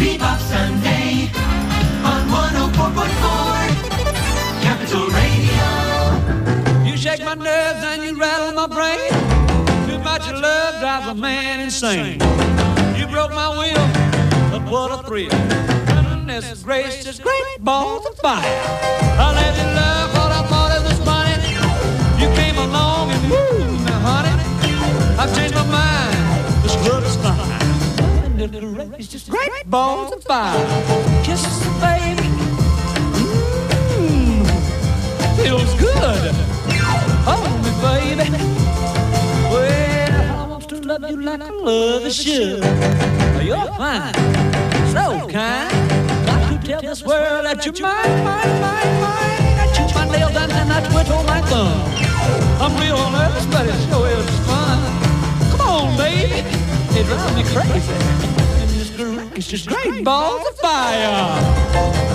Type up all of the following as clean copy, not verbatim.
Bebop Sunday on 104.4 Capital Radio. You shake my nerves and you rattle my brain. Too much of love drives a man insane. You broke my will, but what a thrill. Goodness gracious, great balls of fire. I let you love what I thought it was funny. You came along and woo, now honey, I've changed my mind. This love is fine. Goodness gracious, great balls of fire. Kisses, baby. Feels good. Hold me, baby. Well, I want to love you like I love a should. You're fine, so kind. Got to tell this world that you're mine. I chew my nails and I twiddle my thumb. I'm real nervous, but it sure is fun. Come on, baby. It drives me crazy. It's just great balls of fire.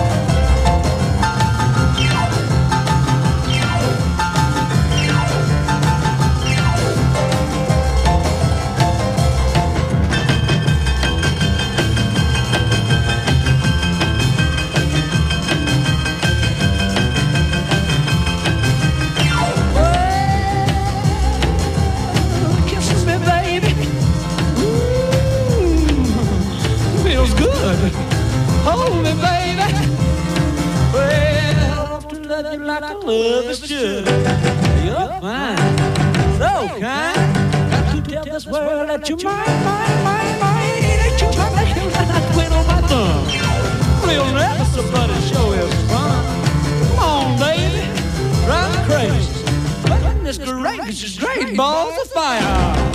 Hold me, baby. Well, I want to love you like I love is should. You're fine, so kind. Got to tell this world that you're mine. That you're mine, and I twiddle my thumb. Real nervous, but it sure is fun. Come on, baby, drive me crazy. Goodness gracious, great balls of fire.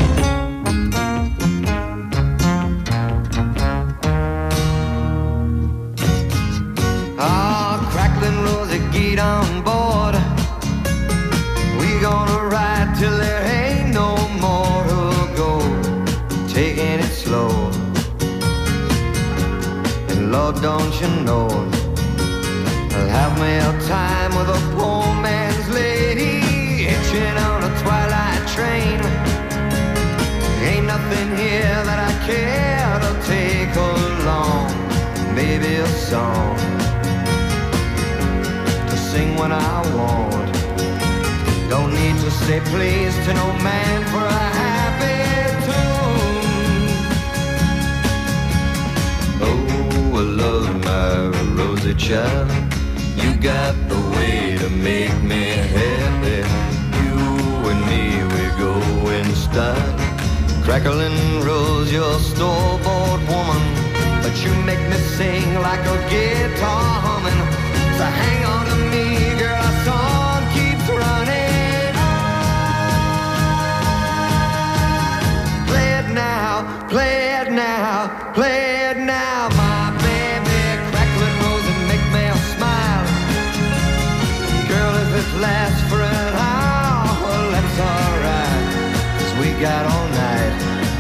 Crackling Rosie, get on board. We gonna ride till there ain't no more to go. Taking it slow. And Lord, don't you know, I'll have me a time with a poor man's lady, hitching on a twilight train. Ain't nothing here that I care to take along. Maybe a song sing when I want. Don't need to say please to no man for a happy tune. Oh, I love my Rosie child. You got the way to make me happy. You and me, we go in style. Crackling Rose, you're store-bought woman, but you make me sing like a guitar humming. So hang on to me, girl, our song keeps running. Play it now, play it now, play it now, my baby. Crackling Rose and make me smile. Girl, if it lasts for an hour, well, that's alright, 'cause we got all night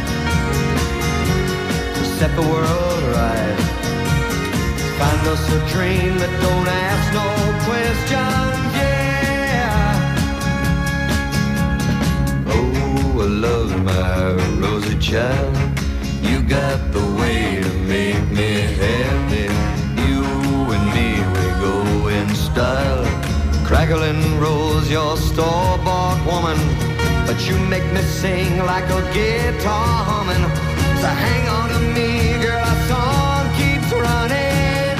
to set the world right. Find us a dream that don't ask no questions, yeah. Oh, I love my Rosie child. You got the way to make me happy. You and me, we go in style. Crackling Rose, you're store-bought woman, but you make me sing like a guitar humming. So hang on to me, girl, our song keeps running.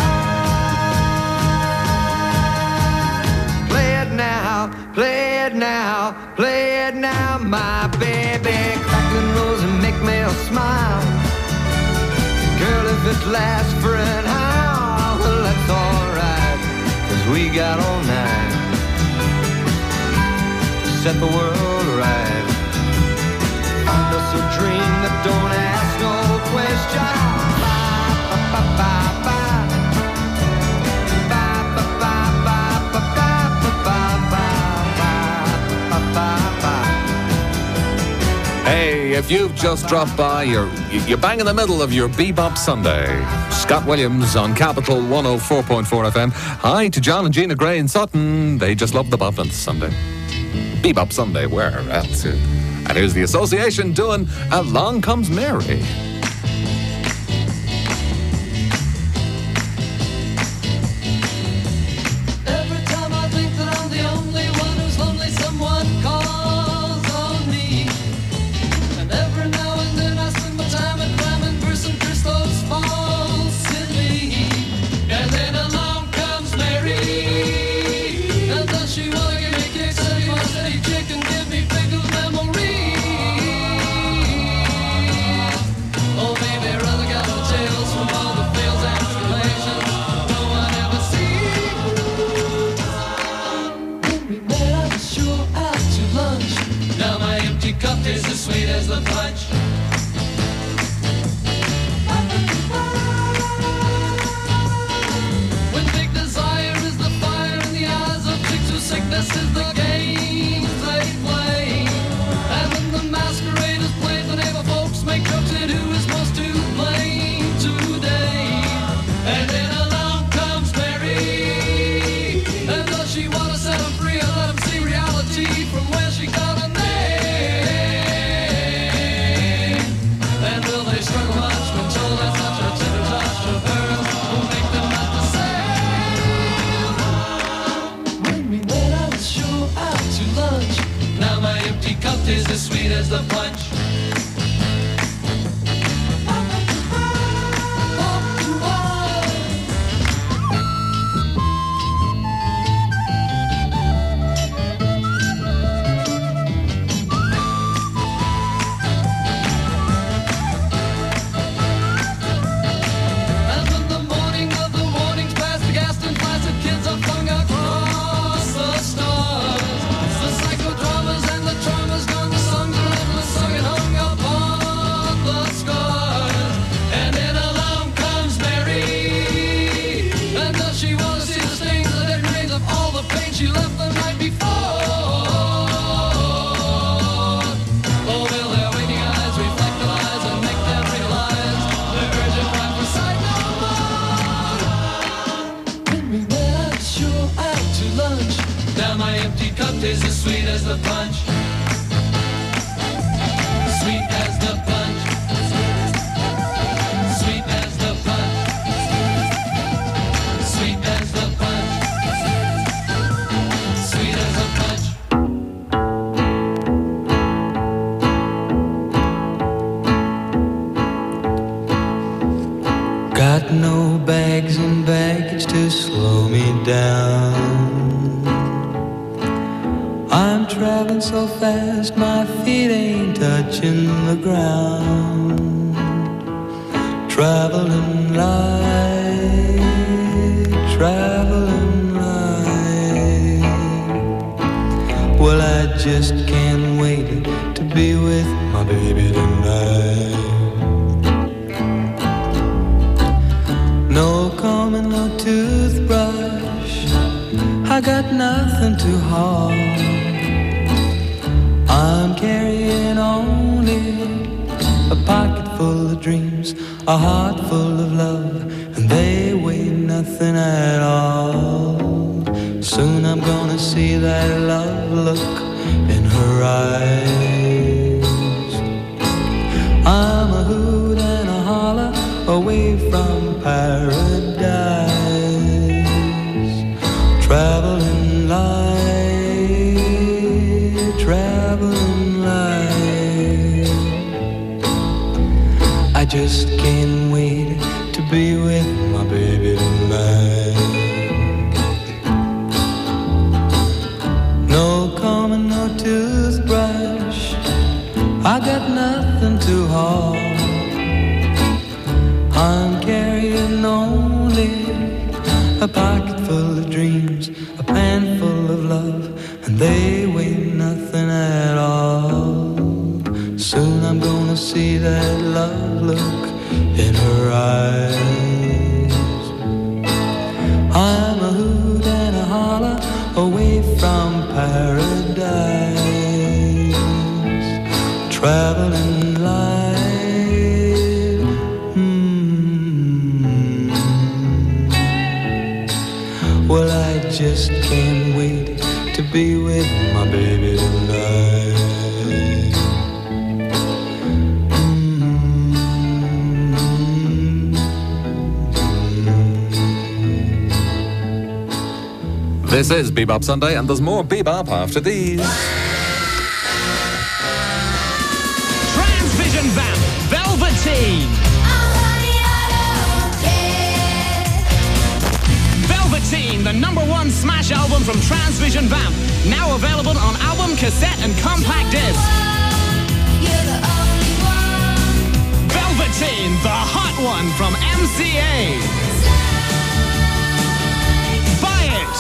Play it now, play it now, my baby. Crackling Rose and make me smile. Girl, if it lasts for an hour, well, that's alright, 'cause we got all night to set the world right. Find us a dream that don't ask no questions. Hey, if you've just dropped by, you're bang in the middle of your Bebop Sunday. Scott Williams on Capital 104.4 FM. Hi to John and Gina Gray in Sutton. They just love the bop on Sunday. Bebop Sunday, where else? And here's the association doing Along Comes Mary. struggle much when told that such a tender touch of hers will make them not the same. When we went out to show out to lunch, now my empty cup tastes as sweet as the punch. Tastes as sweet as the punch. Sweet as the punch. Sweet as the punch. Sweet as the punch. Sweet as the punch. Got no bags and baggage to slow me down. I'm traveling so fast, my feet ain't touching the ground. Traveling light, traveling light. Well, I just can't wait to be with my baby tonight. No comb and no toothbrush, I got nothing to haul. I'm carrying only a pocket full of dreams, a heart full of love, and they weigh nothing at all. Soon I'm gonna see that love look in her eyes. I'm a hoot and a holler away from paradise. Traveling light, traveling light. I just can't wait to be with my baby tonight. No comb and no toothbrush, I got nothing to haul. I'm carrying only a pocket full of dreams, a pan full of love, and they weigh nothing at all. Soon I'm gonna see that love look in her eyes. I'm a hoot and a holler away from paradise. Traveling light, well, I just can't wait to be with my baby tonight. This is Bebop Sunday, and there's more Bebop after these. Transvision Vamp, Velveteen. Velveteen, the #1 smash album from Transvision Vamp. Now available on album, cassette, and compact disc. Velveteen, the hot one from MCA. Buy it.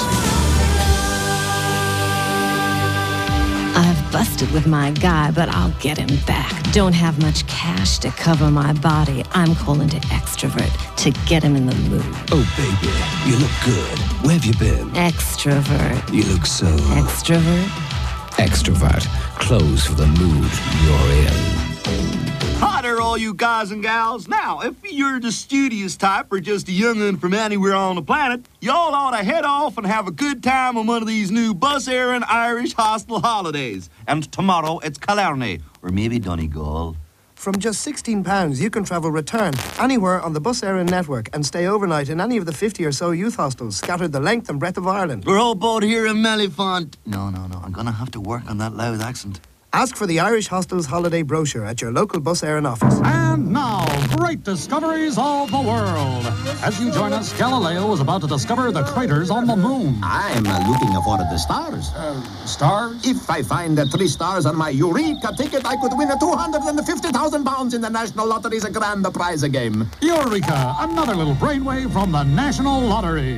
I've busted with my guy, but I'll get him back. Don't have much cash to cover my body. I'm calling to Extrovert to get him in the mood. Oh, baby, you look good. Where have you been? Extrovert. You look so... Extrovert? Extrovert. Clothes for the mood you're in. Hi there, all you guys and gals. Now, if you're the studious type or just a young'un from anywhere on the planet, y'all ought to head off and have a good time on one of these new bus-airing Irish hostel holidays. And tomorrow it's Killarney, or maybe Donegal. From just £16, you can travel return anywhere on the Bus Éireann network and stay overnight in any of the 50 or so youth hostels scattered the length and breadth of Ireland. We're all both here in Mellifont. No. I'm gonna have to work on that Louth accent. Ask for the Irish Hostels holiday brochure at your local Bus Éireann office. And now, great discoveries of the world. As you join us, Galileo is about to discover the craters on the moon. I'm looking for the stars. Stars? If I find 3 stars on my Eureka ticket, I could win £250,000 in the National Lottery's grand prize game. Eureka! Another little brainwave from the National Lottery.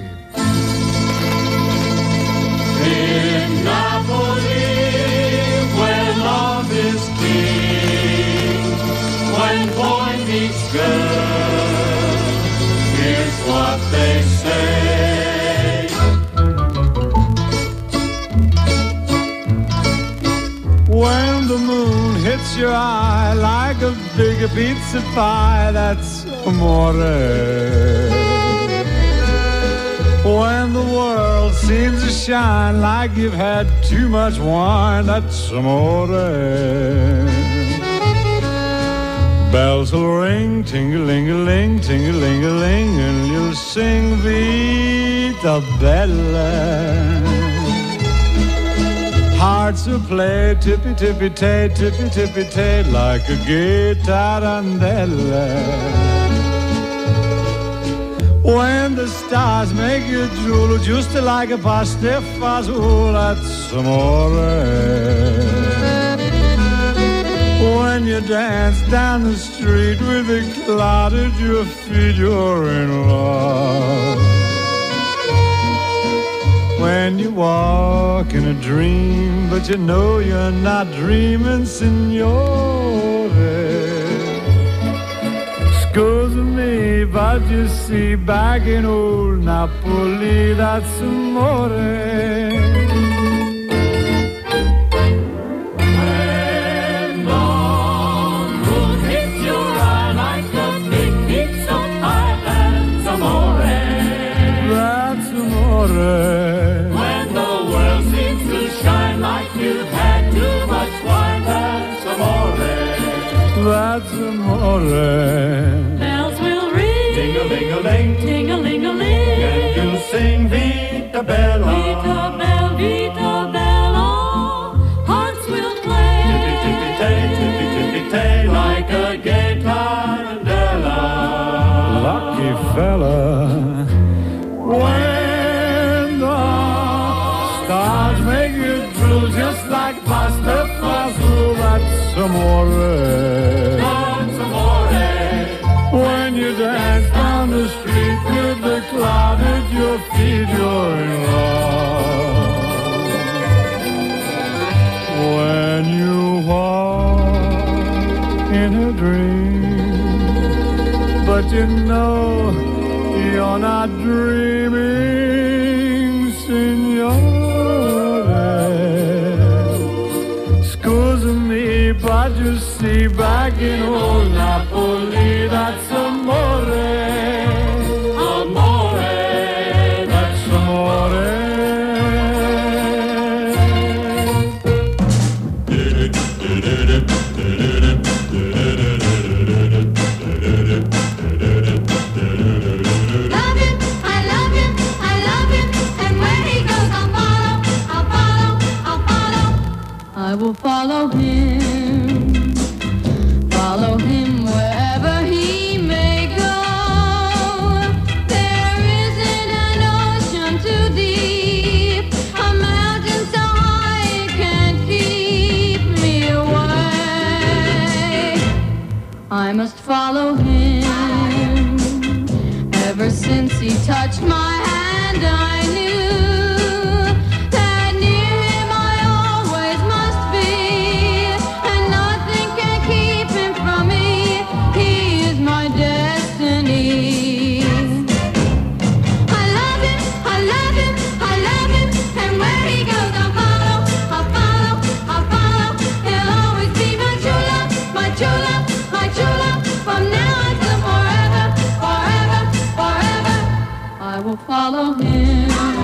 In Napoli, where love is king, when boy meets girl, here's what they say. When the moon hits your eye like a big pizza pie, that's amore. When the world seems to shine like you've had too much wine, that's amore. Bells will ring, ting-a-ling-a-ling, ting-a-ling-a-ling, and you'll sing Vita Bella. Hearts will play tippy-tippy-tay, tippy-tippy-tay, like a gay tarantella. When the stars make you drool, just like a pasta fazool, that's amore. When you dance down the street with a cloud at your feet, you're in love. When you walk in a dream, but you know you're not dreaming, signore. Excuse me, but you see, back in old Napoli, that's amore. When the moon hits your eye like a big pizza pie, that's amore. That's amore. When the world seems to shine like you've had too much wine, that's amore. That's amore. Ting-a-ling-a-ling, ting-a-ling-a-ling, and you'll sing Vita Bella. Vita Bella, Vita Bella, hearts will play. Tippy-tippy-tay, tippy-tippy-tay, like a gay tarantella. Lucky fella. When the stars make you drool, just like pasta fazool, that's amore. That's amore. When you dance down the street with the cloud at your feet, you're in love. When you walk in a dream, but you know you're not dreaming, signore. Excuse me, but you see, back in old Napoli, that's amore. Amore, that's amore. I will follow him, wherever he may go. There isn't an ocean too deep, a mountain so high it can't keep me away. I must follow him. Ever since he touched my hand, I knew follow him.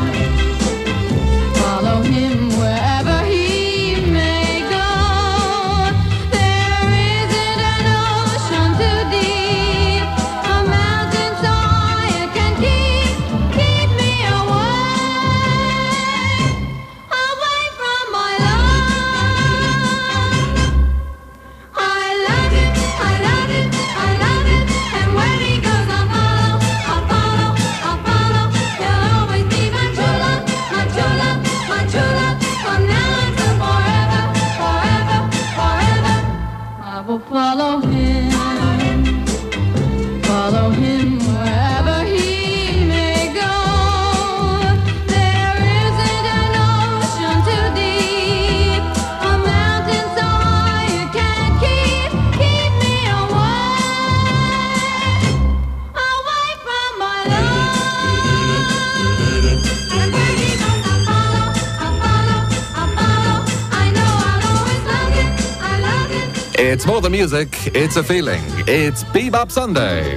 It's more than music, it's a feeling. It's Bebop Sunday.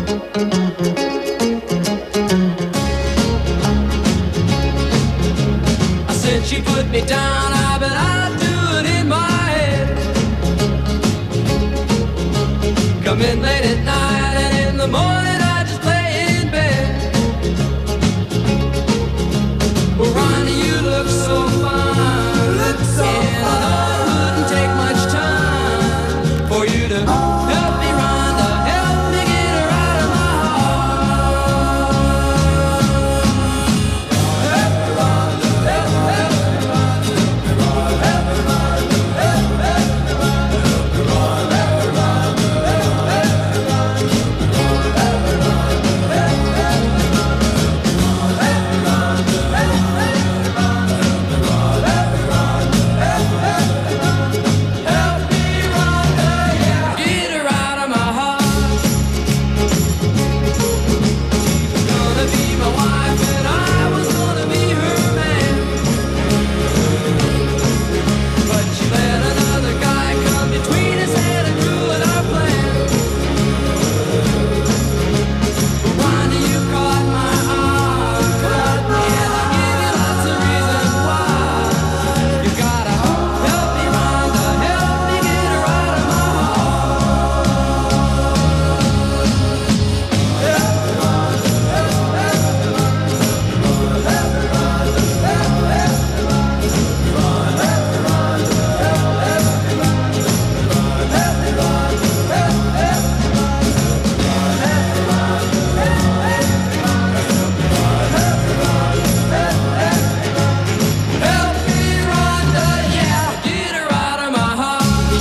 I said she put me down, I bet I'd do it in my head. Come in late at night and in the morning I just lay in bed. Well, Ronnie, you look so fine. Look so fine. I know it wouldn't take much time for you to help me, Rhonda, help me get her out of my heart. Help me, Rhonda, help me, Rhonda, help me, Rhonda, help me, Rhonda, help me, Rhonda, help me, Rhonda, get her out of my heart. She was gonna be my wife and I was gonna be her man. But she let another guy come between us and it ruined our plan. Ronnie, you caught my arm, and I gave you lots of reasons why. You gotta help me, Rhonda, help me get her out of my Help me, Rhonda, yeah, get her out of my heart.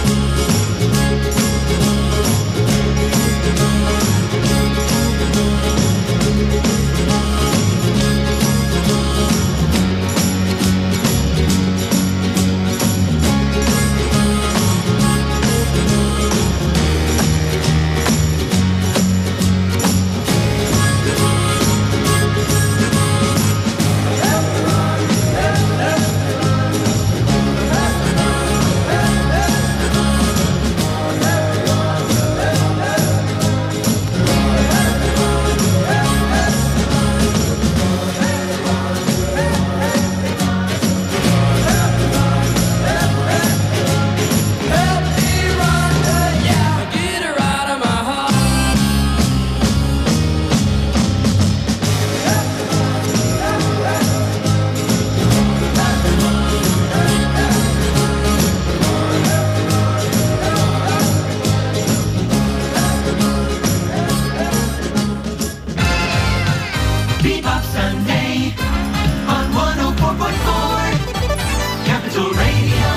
Help me, Rhonda, yeah, get her out of my heart. Bebop Sunday on 104.4 Capital Radio.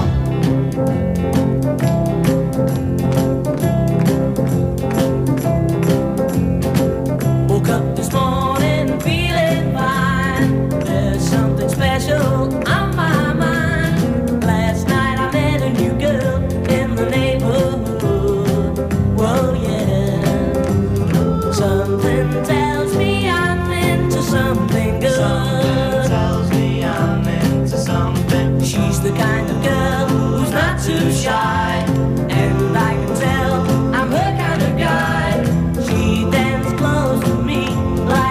Woke up this morning feeling fine. There's something special on my mind. Last night I met a new girl in the neighborhood. Whoa, yeah. Something tells me I'm into something good. Something tells me I'm into something. She's the kind of girl who's not too shy, and I can tell I'm her kind of guy. She dances close to me like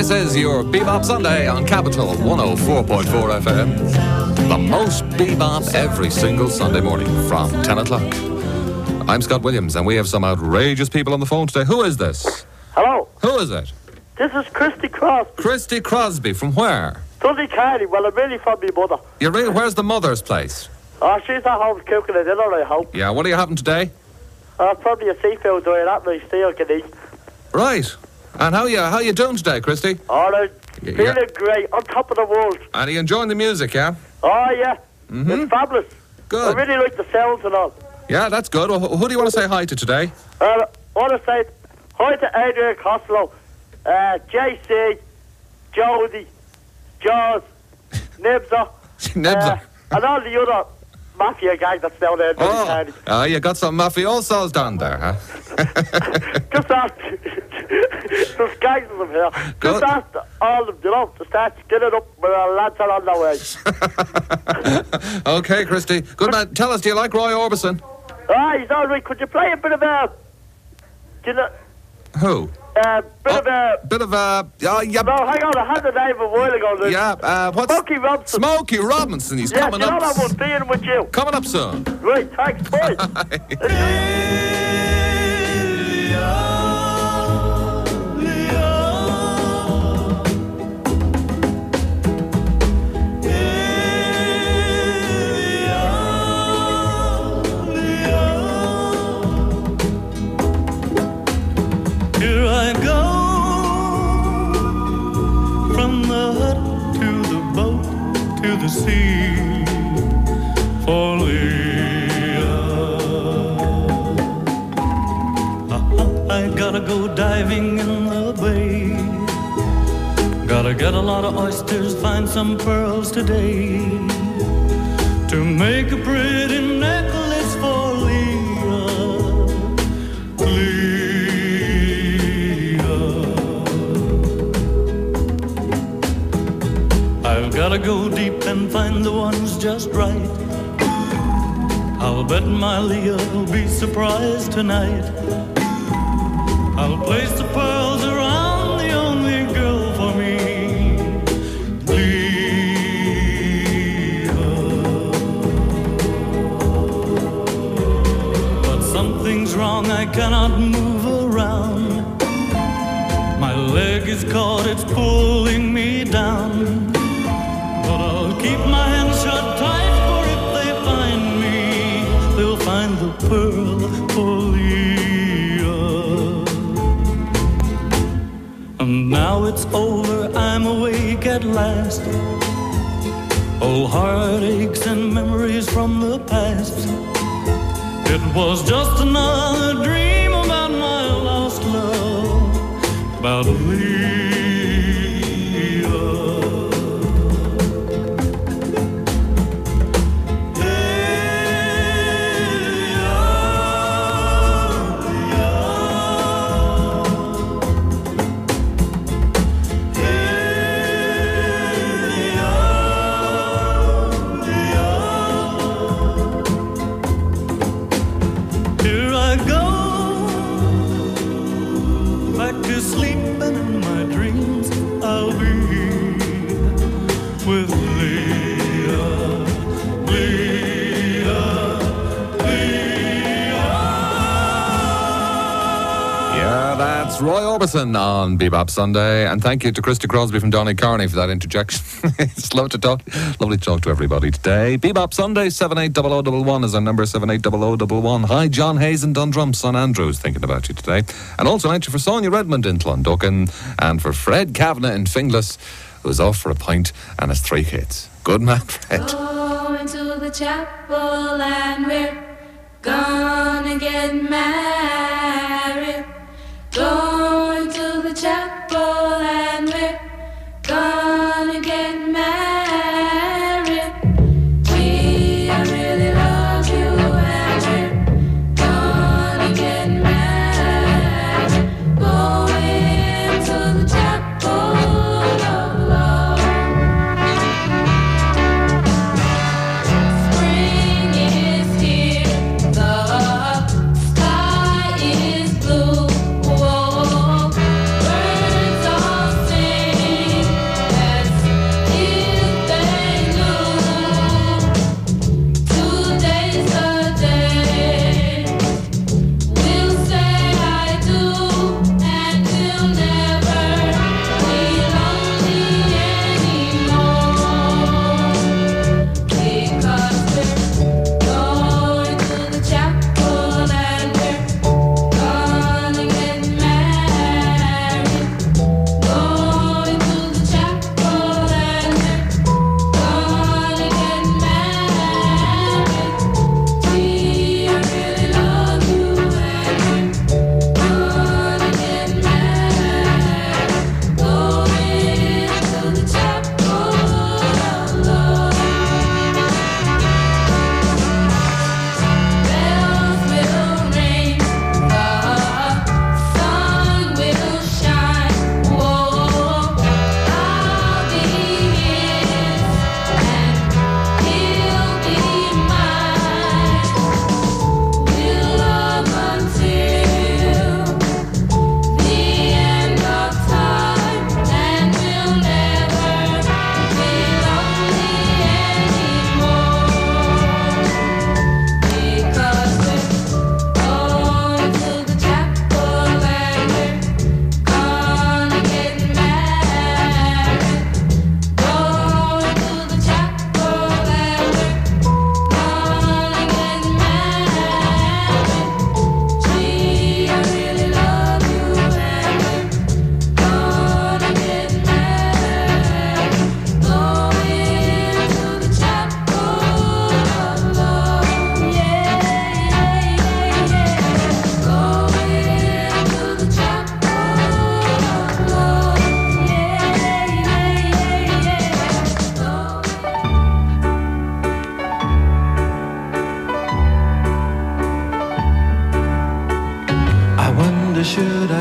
This is your Bebop Sunday on Capital 104.4 FM. The most bebop every single Sunday morning from 10 o'clock. I'm Scott Williams, and we have some outrageous people on the phone today. Who is this? Hello. Who is it? This is Christy Crosby. Christy Crosby, from where? Dundee Carney. Well, I'm really from my mother. You're really, where's the mother's place? Oh, she's at home cooking a dinner, I hope. Yeah, what are you having today? Probably a seafood diet, that nice steak can eat. Right. And how you doing today, Christy? All right. Feeling great, on top of the world. And are you enjoying the music, yeah? Oh, yeah. It's fabulous. Good. I really like the sounds and all. Yeah, that's good. Well, who do you want to say hi to today? I want to say hi to Adrian Costello, JC, Jody, Jaws, Nibza, Nibza. and all the other mafia gang that's down there in Dundee Carney. Oh, you got some mafiosos down there, huh? Just ask, there's gangs of them here. Good. Just ask all of them, you know, to start skinning up when our lads are on their way. Okay, Christy. Good man. Tell us, do you like Roy Orbison? Ah, he's all right. Could you play a bit of do you know? Who? Bit of a... Oh, yeah. No, hang on, I had the name a while ago. Yeah, what's... Smokey Robinson. Smokey Robinson, he's coming up. Yeah, you know that one, being with you. Coming up soon. Right, thanks, bye. Here I go, from the hut to the boat to the sea, for Leah. I gotta go diving in the bay, gotta get a lot of oysters, find some pearls today, to make a pretty necklace for Leah. I've gotta go deep and find the ones just right. I'll bet my Leah will be surprised tonight. I'll place the pearls around the only girl for me, Leah. But something's wrong, I cannot move around. My leg is caught, it's pulling me down. Keep my hands shut tight, for if they find me, they'll find the pearl for Leah. And now it's over, I'm awake at last. Old heartaches and memories from the past. It was just another dream about my lost love, about Leah. Roy Orbison on Bebop Sunday, and thank you to Christy Crosby from Donny Carney for that interjection. It's lovely to talk to everybody today. Bebop Sunday, 780011 is our number, 780011. Hi, John Hayes in Dundrum, son Andrew's thinking about you today. And also thank you for Sonia Redmond in Clondalkin, and for Fred Kavanagh in Finglas, who's off for a pint and has 3 kids. Good man, Fred. Going to the chapel and we're gonna get married. Going to the chapel and we're gonna get married. We I really love you and we're gonna get married. Going to the chapel of love. Spring is here, the sky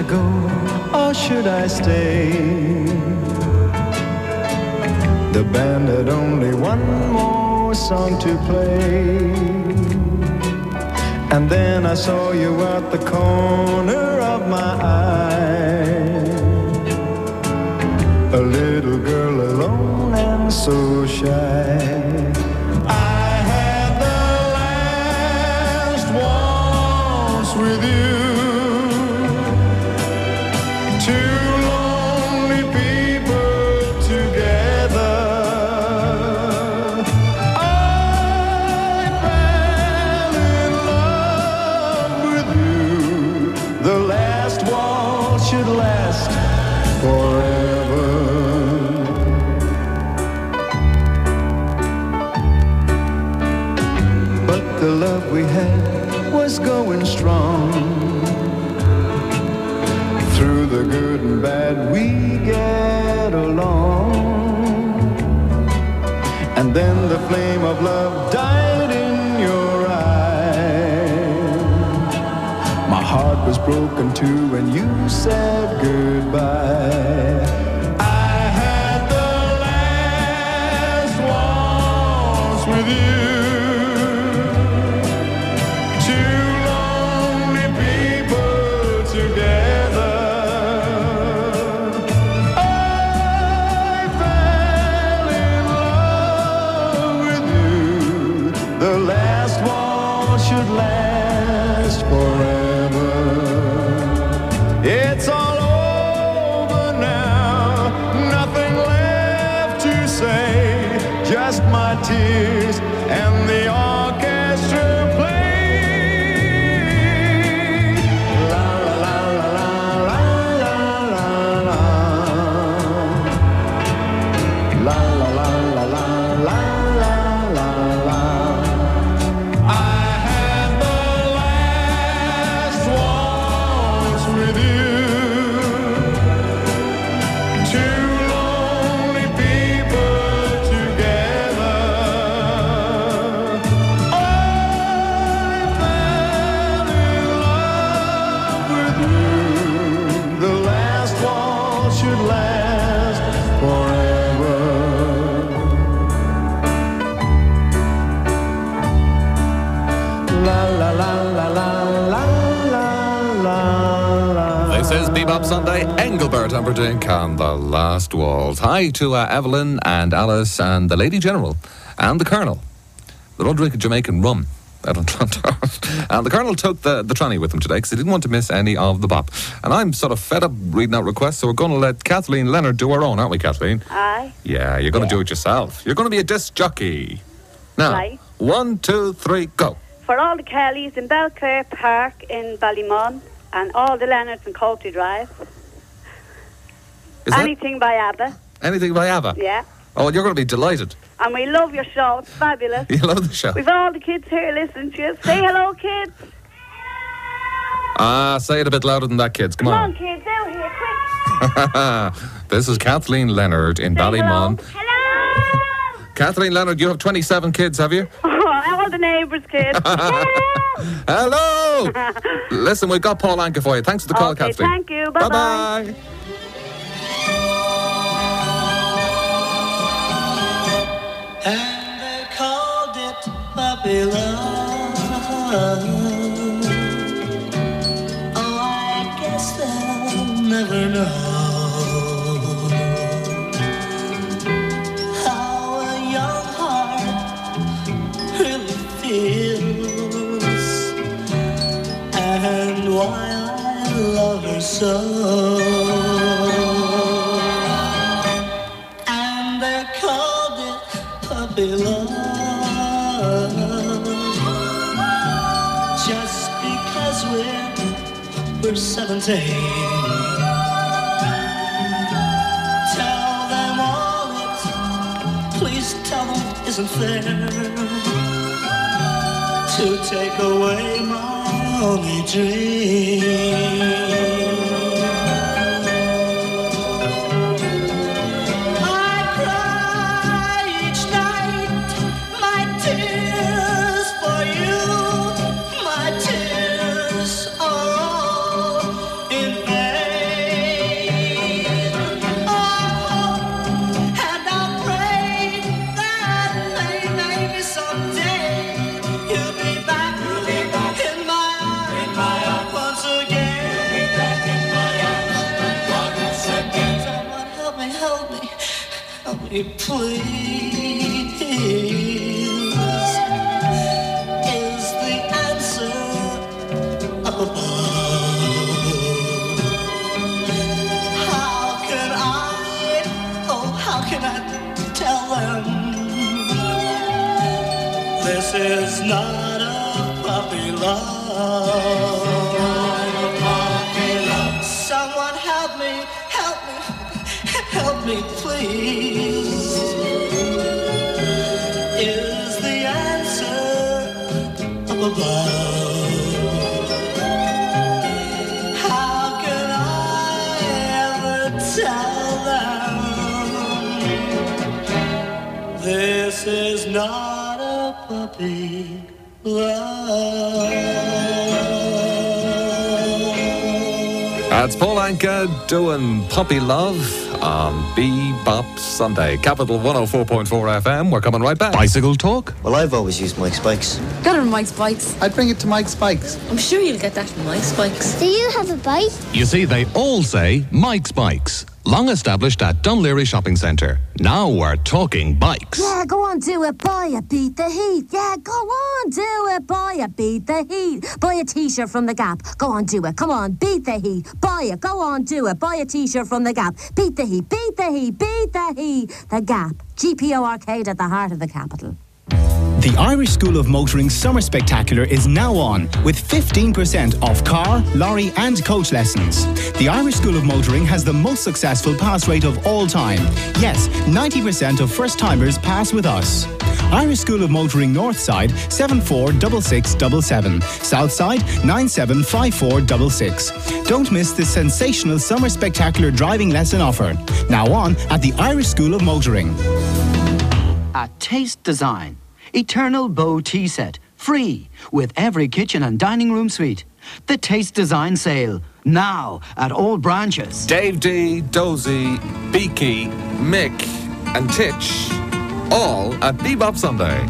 go or should I stay? The band had only one more song to play. And then I saw you at the corner of my eye. A little girl alone and so shy. I had the last waltz with you. Two lonely people together. I fell in love with you. The last waltz should last forever. But the love we had was going strong. Through the good and bad we get along. And then the flame of love died in your eyes. My heart was broken too when you said goodbye. I had the last waltz with you. Two lonely people together. I fell in love with you. The last waltz should last forever. It's all over now, nothing left to say, just my tears and the orchestra play. La la la la la la la la. La la la la la la la la. I had the last waltz with you. Two lonely people together. I fell in love with you. The last waltz should last forever. La la la la la la la la la. This is Bebop Sunday. Engelbert Humperdinck and the Last Waltz. Hi to Evelyn and Alice and the Lady General and the Colonel. They're all drinking Jamaican rum out in Clontarf. And the Colonel took the tranny with him today because he didn't want to miss any of the bop. And I'm sort of fed up reading out requests, so we're going to let Kathleen Leonard do her own, aren't we, Kathleen? Aye. Yeah, you're going to do it yourself. You're going to be a disc jockey. Now, Right. 1, 2, 3, go. For all the Kellys in Belclare Park in Ballymun and all the Leonards in Coulty Drive. Is that Anything by ABBA. anything by ABBA? Yeah. Oh, you're going to be delighted. And we love your show. It's fabulous. You love the show. We've all the kids here listening to you. Say hello, kids. Say it a bit louder than that, kids. Come Come on. on, kids. Out here, quick. This is Kathleen Leonard in Ballymun. Hello. Kathleen Leonard, you have 27 kids, have you? All the neighbours' kids. Hello! Listen, we've got Paul Anka for you. Thanks for the call, Okay, Kathleen. thank you. Bye-bye. Bye-bye. And they called it Babylon. Oh, I guess they'll never know how a young heart really feels and why I love her so. And they called it puppy love just because we're 17. Tell them all it, please tell them isn't fair to take away my only dream. In vain. me please. Is the answer up above? How can I tell them this is not a puppy love? Someone help me, please. Is the answer up above? How can I ever tell them this is not a puppy love? That's Paul Anka doing Puppy Love on Bebop Sunday. Capital 104.4 FM. We're coming right back. Bicycle talk? Well, I've always used Mike's Bikes. Got it on Mike's Bikes. I'd bring it to Mike's Bikes. I'm sure you'll get that from Mike's Bikes. Do you have a bike? You see, they all say Mike's Bikes. Long established at Dunleary Shopping Centre. Now we're talking bikes. Yeah, go on, do it, buy it, beat the heat. Yeah, go on, do it, buy it, beat the heat. Buy a t-shirt from the Gap. Go on, do it, come on, beat the heat. Buy it, go on, do it. Buy a t-shirt from the Gap. Beat the heat, beat the heat, beat the heat. The Gap. GPO Arcade at the heart of the capital. The Irish School of Motoring Summer Spectacular is now on with 15% off car, lorry and coach lessons. The Irish School of Motoring has the most successful pass rate of all time. Yes, 90% of first-timers pass with us. Irish School of Motoring Northside 746677, Southside 975466. Don't miss this sensational Summer Spectacular driving lesson offer. Now on at the Irish School of Motoring. At Taste Design. Eternal Bow Tea Set, free, with every kitchen and dining room suite. The Taste Design Sale, now at all branches. Dave D, Dozy, Beaky, Mick and Titch, all at Bebop Sunday.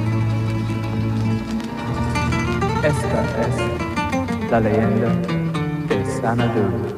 Esta es la leyenda de Xanadu.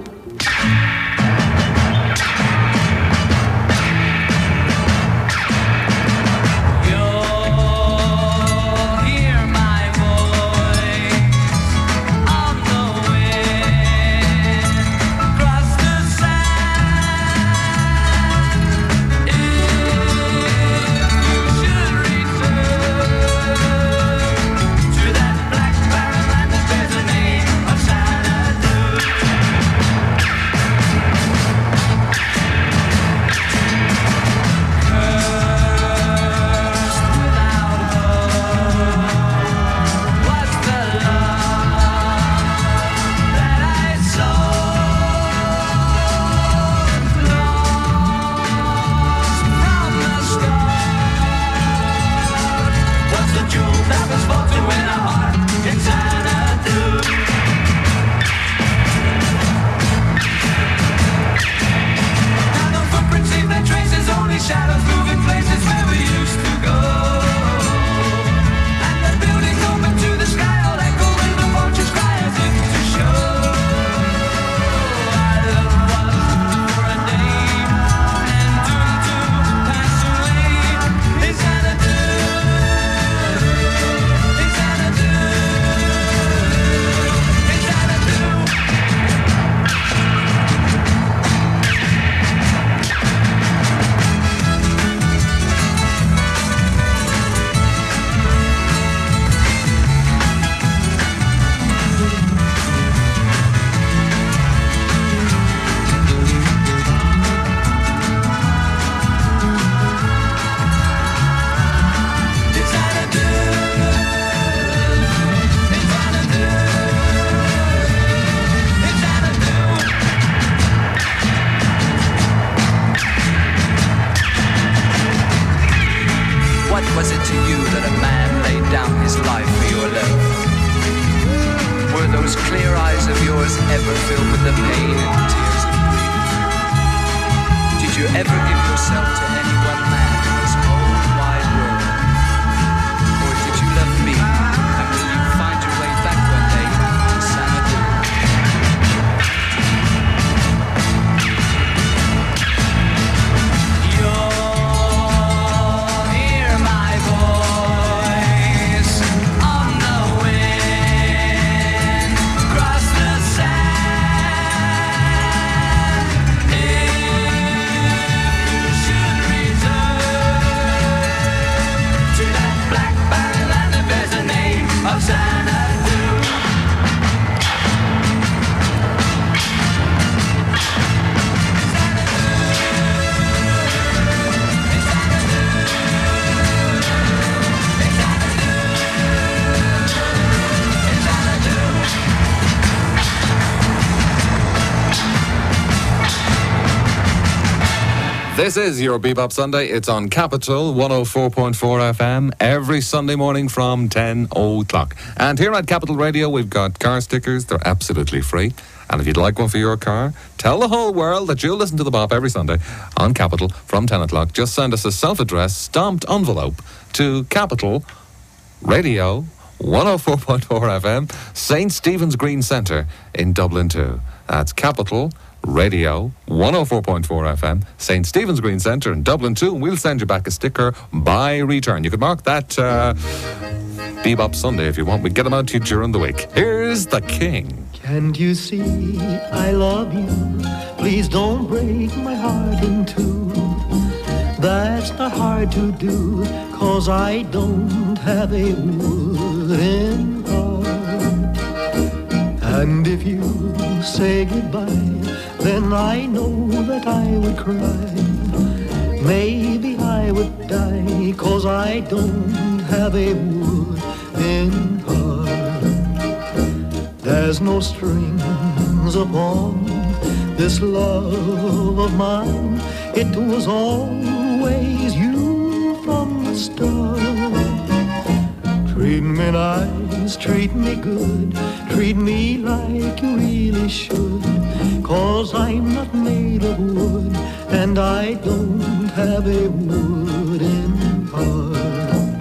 This is your Bebop Sunday. It's on Capital 104.4 FM every Sunday morning from 10 o'clock. And here at Capital Radio, we've got car stickers. They're absolutely free. And if you'd like one for your car, tell the whole world that you'll listen to the Bop every Sunday on Capital from 10 o'clock. Just send us a self-addressed stamped envelope to Capital Radio 104.4 FM, St. Stephen's Green Centre in Dublin 2. That's Capital Radio 104.4 FM, St. Stephen's Green Centre in Dublin 2, and we'll send you back a sticker by return. You could mark that Bebop Sunday if you want. We get them out to you during the week. Here's the King. Can't you see I love you? Please don't break my heart in two. That's not hard to do, 'cause I don't have a wooden heart. And if you say goodbye, then I know that I would cry. Maybe I would die, 'cause I don't have a wooden heart. There's no strings upon this love of mine. It was always you from the start. Treat me nice, treat me good, treat me like you really should, 'cause I'm not made of wood, and I don't have a wooden heart.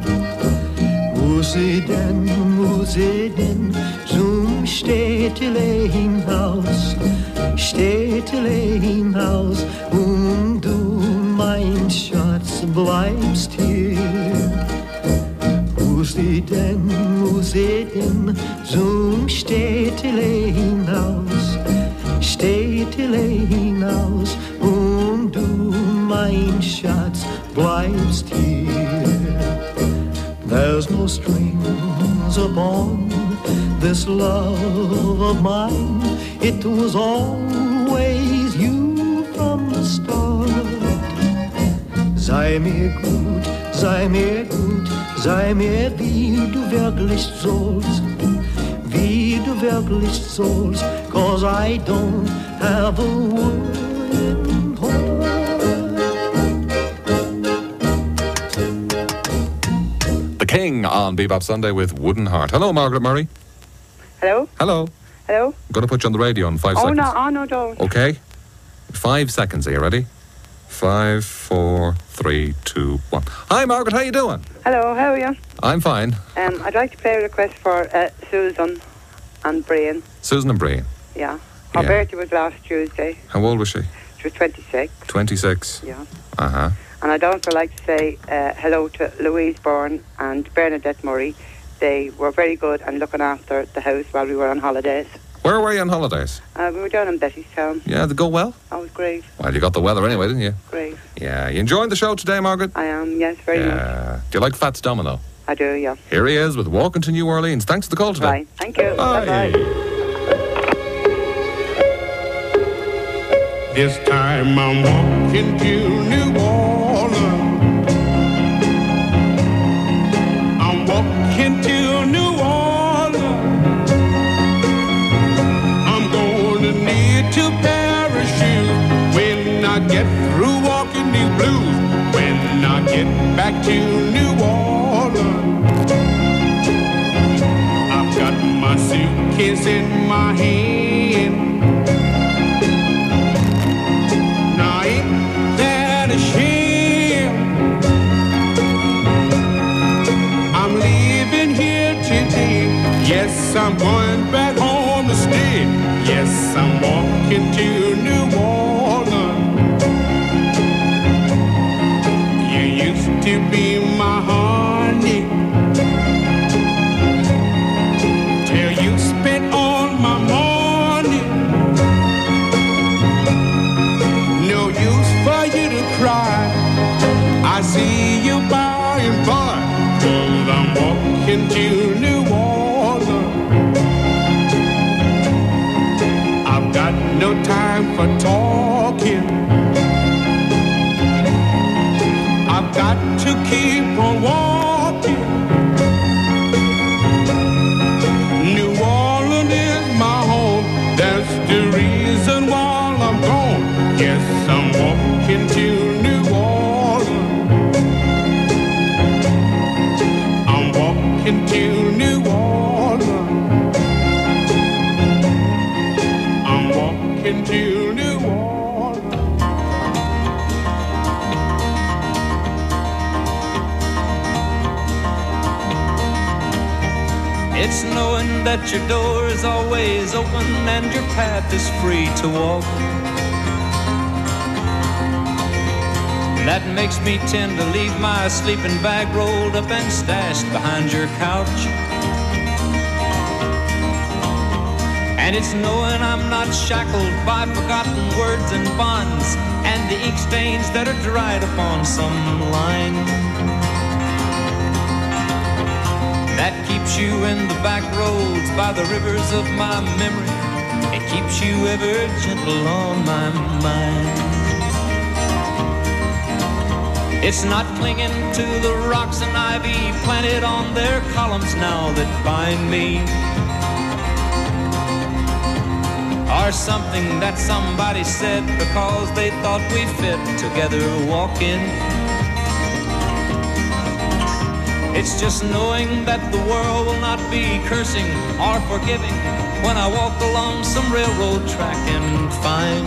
Musiden, zum Städtelein-Haus, Städtelein-Haus, und du, mein Schatz, bleibst hier. Musiden, zum Städtelein-Haus, Städtelein-Haus, und du, mein Schatz, bleibst hier. There's no strings upon this love of mine. It was always you from the start. Sei mir gut, sei mir gut, sei mir wie du wirklich sollst, wie du wirklich sollst, 'cause I don't have a wooden heart. The King on Bebop Sunday with Wooden Heart. Hello, Margaret Murray. Hello? Hello. Hello? I'm going to put you on the radio in 5 seconds. No, don't. Okay? 5 seconds. Are you ready? 5, 4, 3, 2, 1. Hi, Margaret. How you doing? Hello, how are you? I'm fine. I'd like to play a request for Susan and Brian. Susan and Brian. Yeah. Her birthday was last Tuesday. How old was she? She was 26. 26. Yeah. Uh-huh. And I'd also like to say hello to Louise Byrne and Bernadette Murray. They were very good and looking after the house while we were on holidays. Where were you on holidays? We were down in Bettystown. Yeah, did it go well? That was great. Well, you got the weather anyway, didn't you? Great. Yeah. You enjoying the show today, Margaret? I am, yes, very much. Do you like Fats Domino? I do, yeah. Here he is with Walking to New Orleans. Thanks for the call today. Right, thank you. Bye-bye. This time I'm walking to New Orleans. I'm walking to New Orleans. I'm gonna need to parachute when I get through walking these blues. When I get back to New Orleans, I've got my suitcase in my hand. Now ain't that a shame? I'm leaving here today. Yes, I'm going back home to stay. Yes, I'm walking to New Orleans. You used to be my honey, till you spent all my money. No use for you to cry. I see you by and by, 'cause I'm walking to New Orleans. I've got no time for talking. I've got to keep on walking. New Orleans is my home. That's the reason why I'm gone. Yes, I'm walking to New walking to New Orleans. I'm walking to New Orleans. It's knowing that your door is always open and your path is free to walk. That makes me tend to leave my sleeping bag rolled up and stashed behind your couch. And it's knowing I'm not shackled by forgotten words and bonds and the ink stains that are dried upon some line. That keeps you in the back roads by the rivers of my memory. It keeps you ever gentle on my mind. It's not clinging to the rocks and ivy planted on their columns now that bind me, or something that somebody said because they thought we fit together walking. It's just knowing that the world will not be cursing or forgiving when I walk along some railroad track and find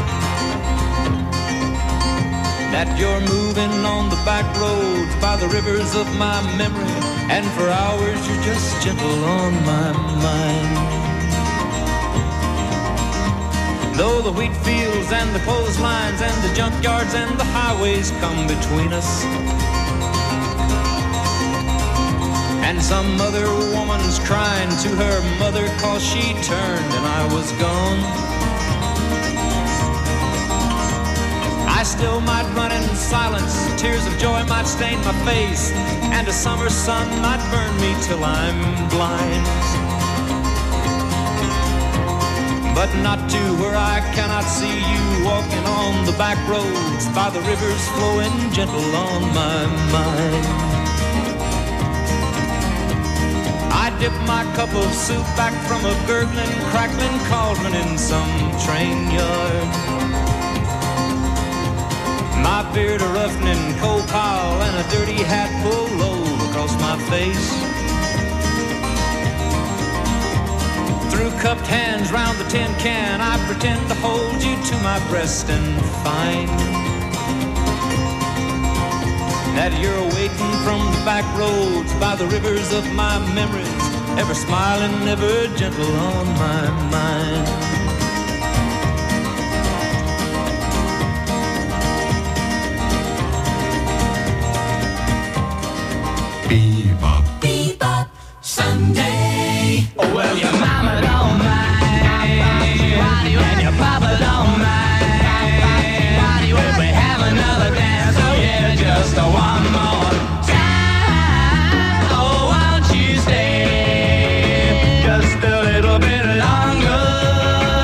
that you're moving on the back roads by the rivers of my memory, and for hours you're just gentle on my mind. Though the wheat fields and the clotheslines and the junkyards and the highways come between us, and some other woman's crying to her mother 'cause she turned and I was gone, I still might run in silence, tears of joy might stain my face, and a summer sun might burn me till I'm blind. But not to where I cannot see you walking on the back roads by the rivers flowing gentle on my mind. I dip my cup of soup back from a gurgling, crackling cauldron in some train yard. My beard a roughening coal pile and a dirty hat pulled low across my face. Through cupped hands round the tin can, I pretend to hold you to my breast and find that you're waiting from the back roads by the rivers of my memories, ever smiling, ever gentle on my mind. Bebop, Bebop Sunday. Oh, well, your mama don't mind, and your papa don't mind. If we have another dance, oh yeah, just one more time. Oh, won't you stay just a little bit longer?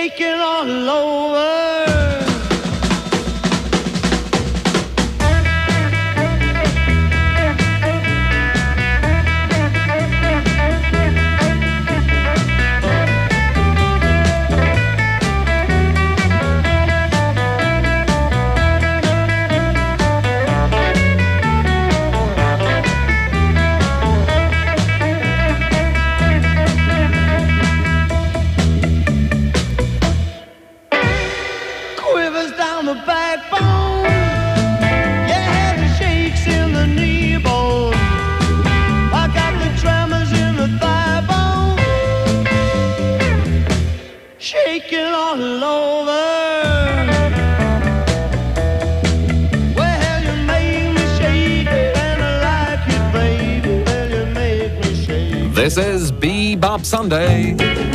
shaking all over. Quivers down the backbone. Your head shakes in the knee bone. I got the tremors in the thigh bone. Shaking all over. Well, you make me shake, and I like it, baby. Well, you make me shake. This is Bebop Sunday.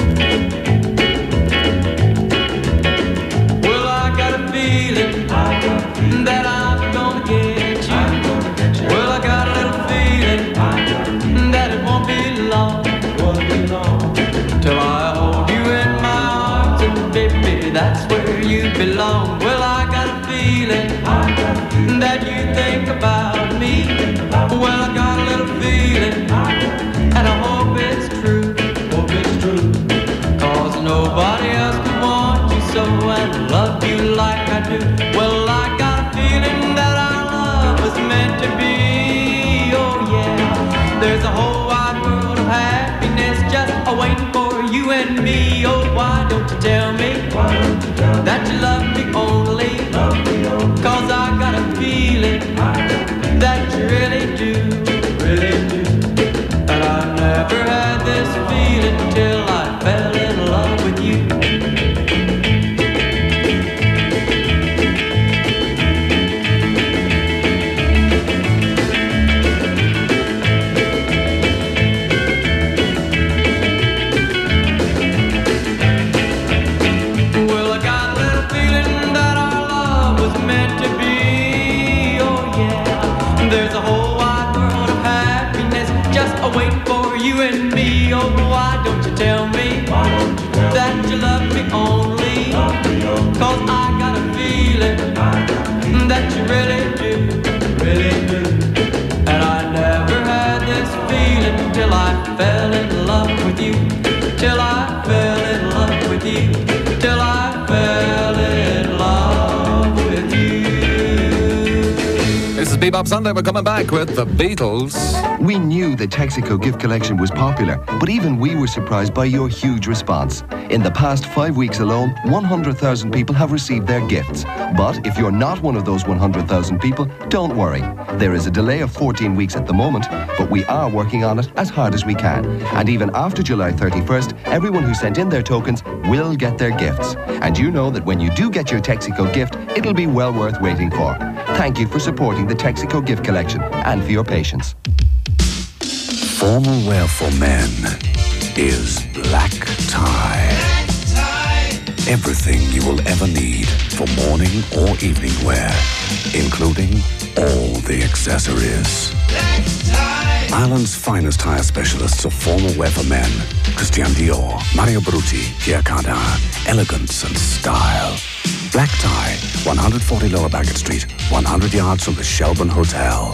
Well, I got a feeling that I'm gonna get you. Well, I got a little feeling that it won't be long till I hold you in my arms, and baby, that's where you belong. Well, I got a feeling that you think about me. Well, I got a little feeling, and I hope it's true. Cause nobody else can want you so and love you like I do. Well, I got a feeling that our love was meant to be. Oh yeah, there's a whole wide world of happiness just waiting for you and me. Oh, why don't you tell me that you love me only? Cause I got a feeling that you really do. And I never had this feeling till I fell in love with you. Well, I got a little feeling that our love was meant to be. Oh yeah, there's a whole wide world of happiness just waiting for you and me. Oh, why don't you tell me that you love me only? Cause I got a feeling that you really do. And I never had this feeling till I fell in love with you. Till I fell in love with you. Till I fell in love with you. This is Bebop Sunday. We're coming back with the Beatles. We knew the Texaco gift collection was popular, but even we were surprised by your huge response. In the past 5 weeks alone, 100,000 people have received their gifts. But if you're not one of those 100,000 people, don't worry. There is a delay of 14 weeks at the moment, but we are working on it as hard as we can. And even after July 31st, everyone who sent in their tokens will get their gifts. And you know that when you do get your Texaco gift, it'll be well worth waiting for. Thank you for supporting the Texaco gift collection and for your patience. Formal wear for men is black tie. Everything you will ever need for morning or evening wear, including all the accessories. Ireland's finest tire specialists of formal wear for men. Christian Dior, Mario Brutti, Pierre Cardin. Elegance and style. Black tie, 140 Lower Bagot Street, 100 yards from the Shelburne Hotel.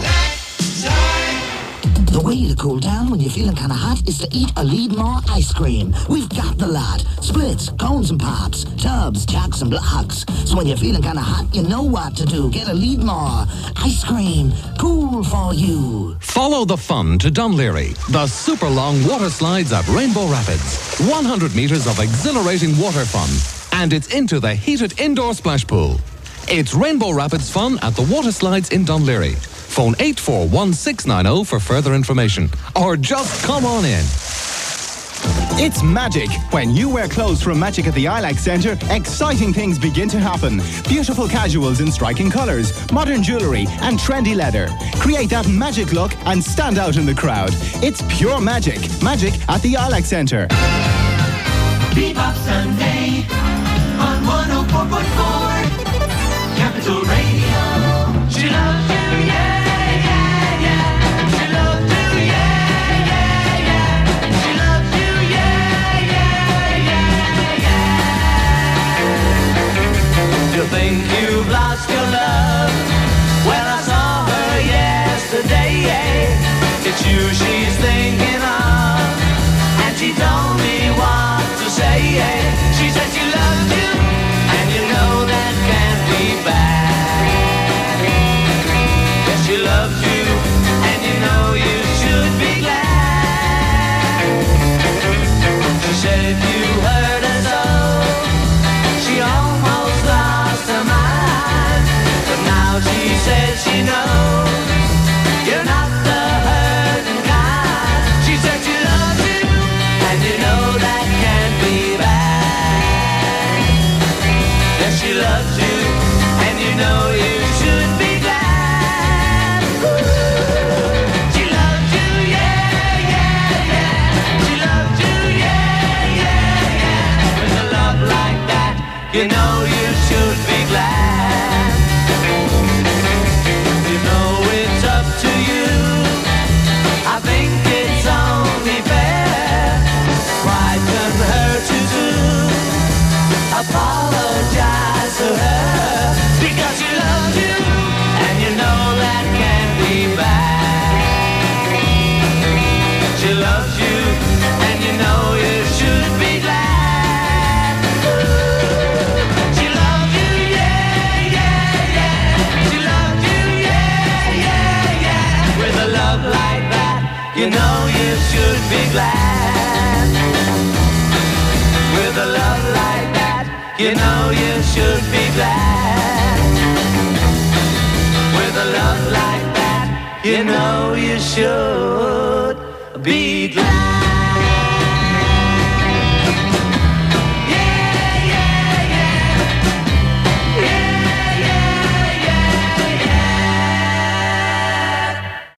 The way to cool down when you're feeling kind of hot is to eat a Leadmore ice cream. We've got the lot. Splits, cones and pops, tubs, jacks and blocks. So when you're feeling kind of hot, you know what to do. Get a Leadmore ice cream. Cool for you. Follow the fun to Dunleary. The super long water slides at Rainbow Rapids. 100 metres of exhilarating water fun. And it's into the heated indoor splash pool. It's Rainbow Rapids fun at the water slides in Dunleary. Phone 841690 for further information. Or just come on in. It's magic. When you wear clothes from Magic at the ILAC Centre, exciting things begin to happen. Beautiful casuals in striking colours, modern jewellery and trendy leather. Create that magic look and stand out in the crowd. It's pure magic. Magic at the ILAC Centre. Bebop Sunday on 104.4 Capital Radio. She loves you, yeah, yeah, yeah. She loves you, yeah, yeah, yeah. She loves you, yeah, yeah, yeah, yeah. you know you should be glad. You know it's up to you. I think it's only fair. Pride can hurt you too. Apologize to her because she loves you, and you know that can't be bad. She loves you, and you know you should be glad. She loves you, yeah, yeah, yeah. She loves you, yeah, yeah, yeah. With a love like that, you know you should be glad. With a love like that, you know you should be glad. With a love like that, you know you should be glad.